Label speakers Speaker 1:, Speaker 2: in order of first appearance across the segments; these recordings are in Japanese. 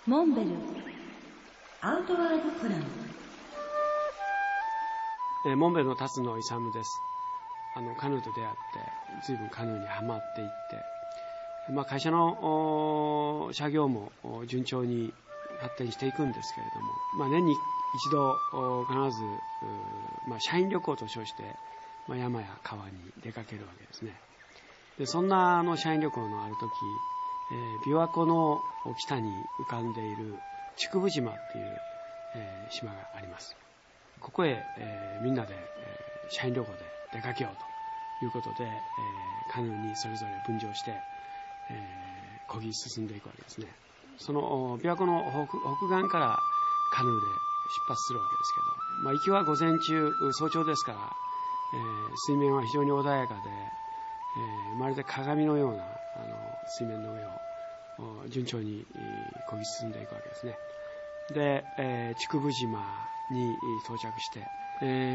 Speaker 1: モンベルアウトワードプラン。
Speaker 2: モンベルの辰野勇です。カヌーと出会って随分カヌーにはまっていって、会社の社業も順調に発展していくんですけれども、年に一度必ず、社員旅行と称して、山や川に出かけるわけですね。でそんな社員旅行のある時、琵琶湖の北に浮かんでいる竹生島っていう、島があります。ここへ、みんなで、社員旅行で出かけようということで、カヌーにそれぞれ分乗して、漕ぎ進んでいくわけですね。その琵琶湖の北岸からカヌーで出発するわけですけど、行きは午前中早朝ですから、水面は非常に穏やかで、まるで鏡のような水面の上を順調に漕ぎ進んでいくわけですね。で、竹生島に到着して、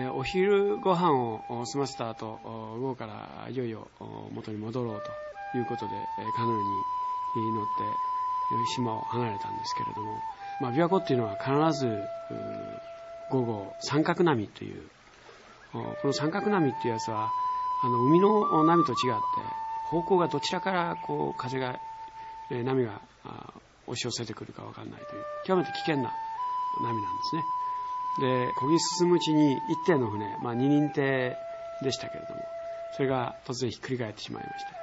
Speaker 2: お昼ご飯を済ませた後、午後からいよいよ元に戻ろうということで、カヌーに乗って島を離れたんですけれども、琵琶湖っていうのは必ず午後三角波という、この三角波っていうやつは海の波と違って方向がどちらから風が波が押し寄せてくるか分からないという極めて危険な波なんですね。で漕ぎ進むうちに一艇の船、二人艇でしたけれども、それが突然ひっくり返ってしまいまして、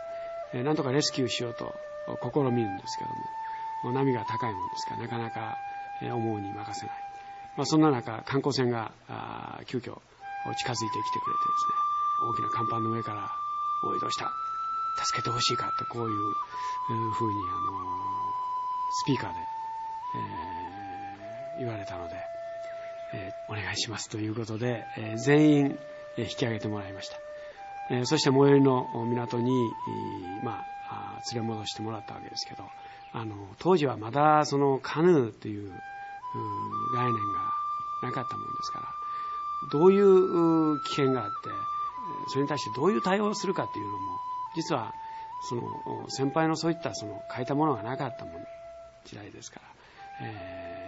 Speaker 2: なんとかレスキューしようと試みるんですけども、波が高いものですからなかなか思うに任せない。そんな中観光船が急遽近づいてきてくれてですね、大きな甲板の上から「おいどうした、助けてほしいか」とこういうふうにスピーカーで、言われたので、お願いしますということで、全員引き上げてもらいました。そして最寄りの港に、連れ戻してもらったわけですけど、当時はまだそのカヌーという概念がなかったものですから、どういう危険があってそれに対してどういう対応をするかというのも実はその先輩のそういった書いたものがなかったもの時代ですから、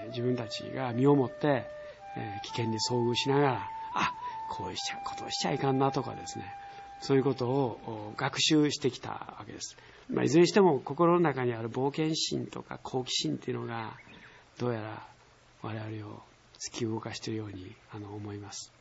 Speaker 2: 自分たちが身をもって、危険に遭遇しながらこういうことをしちゃいかんなとかですね、そういうことを学習してきたわけです。いずれにしても心の中にある冒険心とか好奇心というのがどうやら我々を突き動かしているように思います。